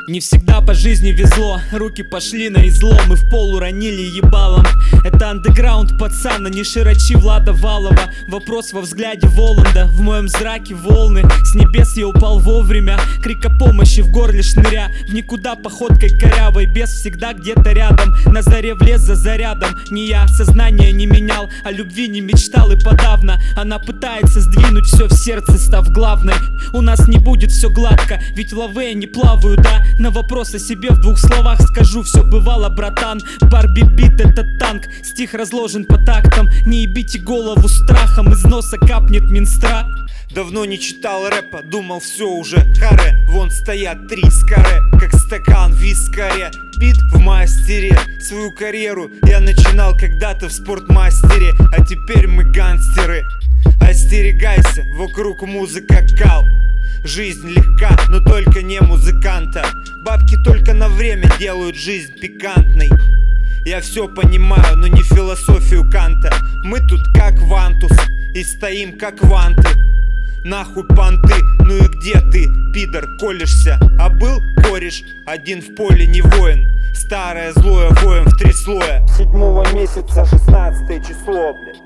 Не всегда по жизни везло, руки пошли на излом и в пол уронили ебалом. Это андеграунд пацана, не широчи Влада Валова. Вопрос во взгляде Воланда, в моем зраке волны. С небес я упал вовремя, крик о помощи в горле шныря. В никуда походкой корявой, бес всегда где-то рядом. На заре в лес за зарядом, не я сознание не менял, о любви не мечтал и подавно. Она пытается сдвинуть все в сердце, став главной. У нас не будет все гладко, ведь в лаве не плаваю, да. На вопрос о себе в двух словах скажу: все бывало, братан. Барби бит — это танк, стих разложен по тактам. Не ебите голову страхом, из носа капнет Минстра. Давно не читал рэпа, думал все уже харе. Вон стоят 3 скаре, как стакан в вискаре. Пит в мастере, свою карьеру я начинал когда-то в спортмастере. А теперь мы гангстеры. Остерегайся, вокруг музыка кал. Жизнь легка, но только не музыканта. Бабки только на время делают жизнь пикантной. Я все понимаю, но не философию Канта. Мы тут как вантус и стоим как ванты. Нахуй понты, ну и где ты, пидор, колешься? А был кореш, один в поле не воин. Старое злое воем в 3 слоя. 7-го месяца 16 число, блядь.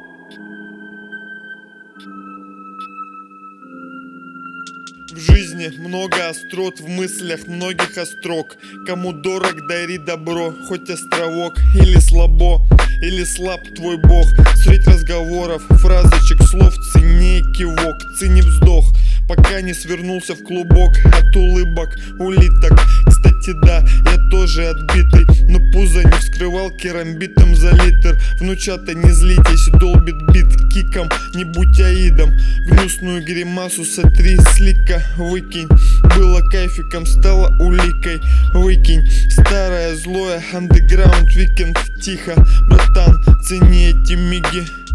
В жизни много острот, в мыслях многих острог. Кому дорог, дари добро, хоть островок. Или слабо, или слаб твой бог. Средь разговоров, фразочек, слов цени кивок, цени вздох, пока не свернулся в клубок от улыбок улиток. Кстати, да, я тоже отбитый, но пузо не вскрывал керамбитом за литр. Внучата, не злитесь, долбит бит киком, не будь аидом. Гнусную гримасу сотри слика, выкинь. Было кайфиком, стало уликой, выкинь. Старое злое, андеграунд, викенд, тихо. Братан, цени эти миги.